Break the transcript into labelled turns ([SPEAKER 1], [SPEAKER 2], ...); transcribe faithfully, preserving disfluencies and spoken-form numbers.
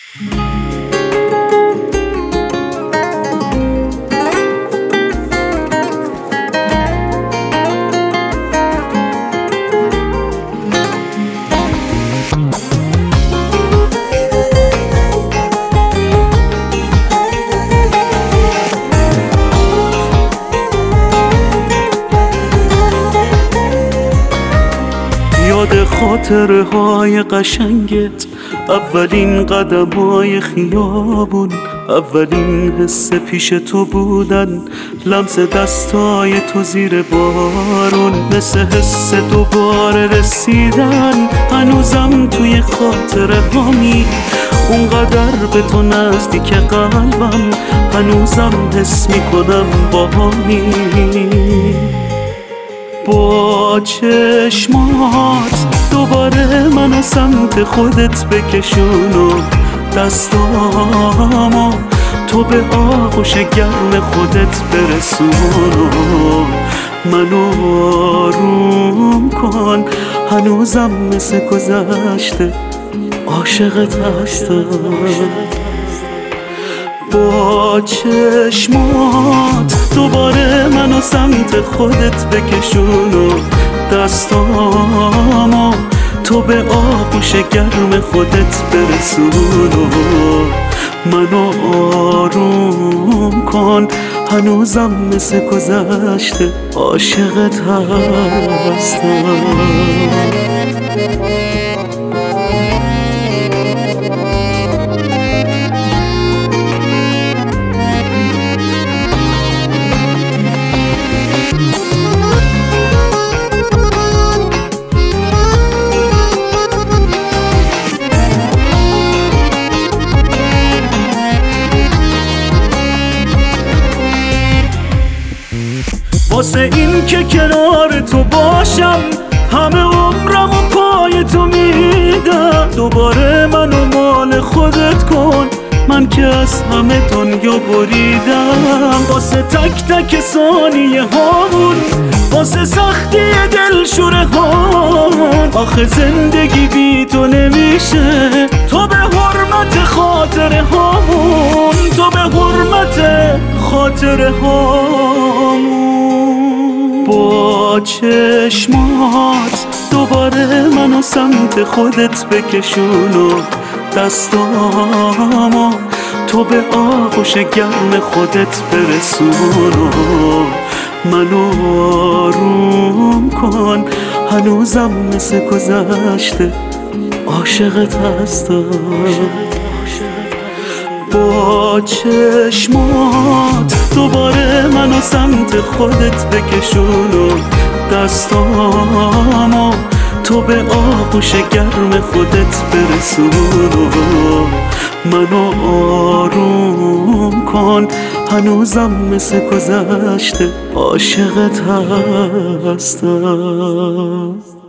[SPEAKER 1] یاد خاطره های قشنگت، اولین قدم های خیابون، اولین حس پیش تو بودن، لمس دستای تو زیر بارون، مثل حس دوباره رسیدن. هنوزم توی خاطره هامی، اونقدر به تو نزدیک قلبم، هنوزم حس میکنم با همی. با چشمات دوباره منو سمت خودت بکشون و دستامو تو به آغوش گرم خودت برسون و منو آروم کن. هنوزم مثل گذشته عاشقت هستم. با چشمات دوباره منو سمت خودت بکشون و دستامو تو به آغوش گرم خودت برسون و منو آروم کن. هنوزم مثل گذشته عاشقت هستم. واسه این که کنار تو باشم، همه عمرم و پای تو میدم. دوباره منو مال خودت کن، من که از همه دنیا بریدم. واسه تک تک ثانیه هامون، واسه سختی دلشوره هامون، آخه زندگی بی تو نمیشه. تو به حرمت خاطره هامون، تو به حرمت خاطره هامون. با چشمات دوباره منو سمت خودت بکشون و دستامو تو به آغوش گرم خودت برسون و منو آروم کن. هنوزم مثل گذشته عاشقت هستم. با چشمات دوباره منو سمت خودت بکشون و دستامو تو به آغوش گرم خودت برسون و منو آروم کن. هنوزم مثل گذشته عاشقت هستم.